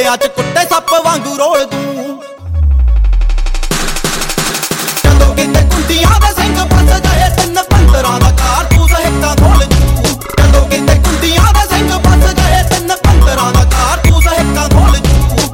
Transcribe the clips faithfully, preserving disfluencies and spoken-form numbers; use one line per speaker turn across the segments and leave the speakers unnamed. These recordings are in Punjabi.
ਗੋਡਿਆਂ 'ਚ ਕੁੱਟੇ ਸੱਪ ਵਾਂਗੂ ਰੋਲ ਦੂੰ। ਜਦੋਂ ਕਿਤੇ ਕੁੰਡੀਆਂ ਦੇ ਸਿੰਘ ਫਸ ਗਏ ਤਿੰਨ ਪੰਦਰਾਂ ਦਾ ਕਾਰਤੂਸ ਹਿੱਕਾਂ ਖੋਲ ਜੂ। ਜਦੋਂ ਕਿਤੇ ਕੁੰਡੀਆਂ ਦੇ ਸਿੰਘ ਫਸ ਗਏ ਤਿੰਨ ਪੰਦਰਾਂ ਦਾ ਕਾਰਤੂਸ ਹਿੱਕਾਂ ਖੋਲ ਜੂ।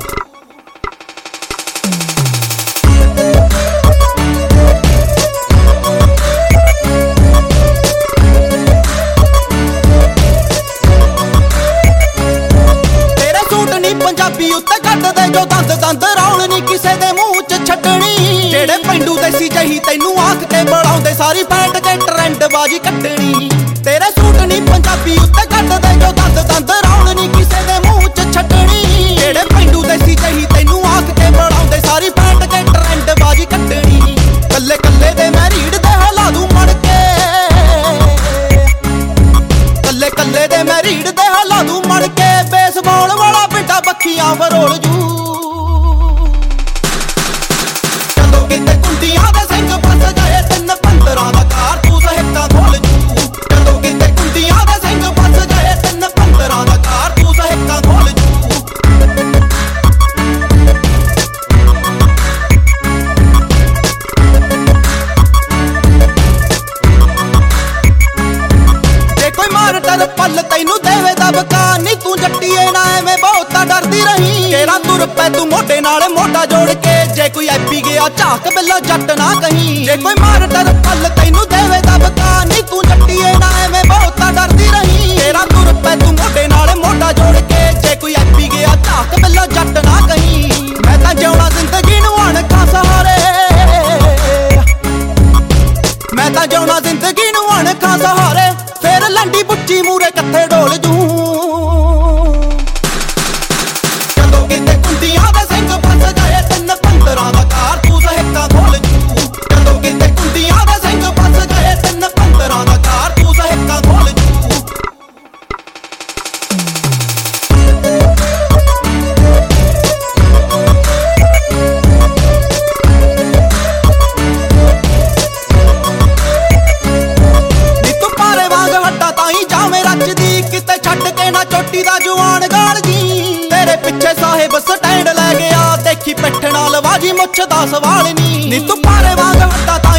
ਪੰਜਾਬੀ ਉੱਤੇ ਕੱਢਦੇ ਜੋ ਦੰਦ ਦੰਦ ਰੌਲ ਨੀ ਕਿਸੇ ਦੇ ਮੂੰਹ 'ਚ ਛੱਡਣੀ। ਜਿਹੜੇ ਪੈਂਡੂ ਦੇਸੀ ਜਹੀ ਤੈਨੂੰ ਆਖ ਕੇ ਬੁਲਾਉਂਦੇ ਸਾਰੀ ਫੈਂਟ ਕੇ ਟਰੈਂਡ ਬਾਜੀ ਕੱਢਣੀ। ਤੇਰੇ ਸੂਟ ਨੀ ਪੰਜਾਬੀ ਉੱਤੇ ਕੱਢਦੇ ਜੋ ਦੰਦ ਦੰਦ ਰੌਲ ਨੀ ਕਿਸੇ ਦੇ ਮੂੰਹ 'ਚ ਛੱਡਣੀ। ਜਿਹੜੇ ਪੈਂਡੂ ਦੇਸੀ ਜਹੀ ਤੈਨੂੰ ਆਖ ਕੇ ਬੁਲਾਉਂਦੇ ਸਾਰੀ ਫੈਂਟ ਕੇ ਟਰੈਂਡ ਬਾਜੀ ਕੱਢਣੀ। ਕੱਲੇ ਕੱਲੇ ਦੇ ਮੈਂ ਰੀੜ ਦੇ ਹਿਲਾ ਦੂੰ ਮੜ ਕੇ, ਕੱਲੇ ਕੱਲੇ ਦੇ ਮੈਂ ਰੀੜ ਦੇ ਹਿਲਾ ਦੂੰ ਮੜ ਕੇ। ਬੇਸਬਾਲ ਵਾਲਾ ਪਿੰਡਾ ਬੱਖੀਆਂ ਫਰੋਲ ਜੂ। ਜਦੋਂ ਕਿਤੇ ਕੁੰਡੀਆਂ ਦੇ ਸਿੰਘ ਫਸ ਗਏ ਤਿੰਨ ਪੰਦਰਾਂ ਦਾ ਕਾਰਤੂਸ ਹਿੱਕਾਂ ਖੋਲ ਜੂ। ਜਦੋਂ ਕਿਤੇ ਕੁੰਡੀਆਂ ਦੇ ਸਿੰਘ ਫਸ ਗਏ ਤਿੰਨ ਪੰਦਰਾਂ ਦਾ ਕਾਰਤੂਸ ਹਿੱਕਾਂ ਖੋਲ ਜੂ। ਜੇ ਕੋਈ ਮਾਰ ਟਰ ਪੱਲ ਤੈਨੂੰ ਦੇਵੇ ਦਬਕਾ ਨੀ ਤੂੰ ਜੱਟੀਏ ਨਾ ਐਵੇਂ ਬਹੁਤਾ ਡਰਦੀ ਰਹੀ। ਤੇਰਾ ਤੁਰ ਪੈ ਤੂੰ ਮੋਢੇ ਨਾਲ ਮੋਢਾ ਜੋੜ ਕੇ, ਜੇ ਕੋਈ ਐਪੀ ਗਿਆ ਝਾਕ ਬਿੱਲਾ ਜੱਟ ਨਾ ਕਹੀਂ। ਜੇ ਕੋਈ ਮਾਰ ਟਰ ਪੱਲ ਤੈਨੂੰ ਦੇਵੇ ਦਬਕਾ ਨੀ ਤੂੰ ਜੱਟੀਏ ਨਾ ਐਵੇਂ ਬਹੁਤਾ ਡਰਦੀ ਰਹੀ। ਤੇਰਾ ਤੁਰ ਪੈ ਤੂੰ ਮੋਢੇ ਨਾਲ ਮੋਢਾ ਜੋੜ ਕੇ, ਜੇ ਕੋਈ ਐਪੀ ਗਿਆ ਝਾਕ ਬਿੱਲਾ ਜੱਟ ਨਾ ਕਹੀਂ। ਮੈਂ ਤਾਂ ਜਿਉਣਾ ਜ਼ਿੰਦਗੀ ਨੂੰ ਅਣਖਾਂ ਸਹਾਰੇ, ਮੈਂ ਤਾਂ ਜਿਉਣਾ ਜ਼ਿੰਦਗੀ ਨੂੰ ਅਣਖਾਂ ਸਹਾਰੇ। ਫੇਰ ਲੰਡੀ ਬੁੱਚੀ ਮੂਰੇ ਕੱਥੇ ਡੋਲ ਜੂ। ਜਦੋਂ ਕਿਤੇ ਕੁੰਡੀਆਂ ਦੇ ਸਿੰਘ ਫਸ ਗਏ ਤਿੰਨ ਪੰਦਰਾਂ ਦਾ ਕਾਰਤੂਸ ਹਿੱਕਾਂ ਖੋਲ ਜੂ। ਜਦੋਂ ਕਿਤੇ ਕੁੰਡੀਆਂ ਦੇ ਸਿੰਘ ਫਸ ਗਏ ਤਿੰਨ ਪੰਦਰਾਂ ਦਾ ਕਾਰਤੂਸ ਹਿੱਕਾਂ ਖੋਲ ਜੂ। ਕਿਤੇ ਛੱਡ ਕੇ ਨਾ ਚੋਟੀ ਦਾ ਜਵਾਨ ਗਾਲ ਜੀ। ਤੇਰੇ ਪਿੱਛੇ ਸਾਹਿਬ ਸਟੈਂਡ ਲੈ ਗਿਆ, ਦੇਖੀ ਪਿੱਠ ਨਾਲ ਬਾਜੀ ਮੁੱਛ ਦਾ ਸਵਾਲ ਨੀ। ਨੀ ਤੂੰ ਪਾਰੇ ਵਾਂਗ ਹੱਟਾ ਤਾਂ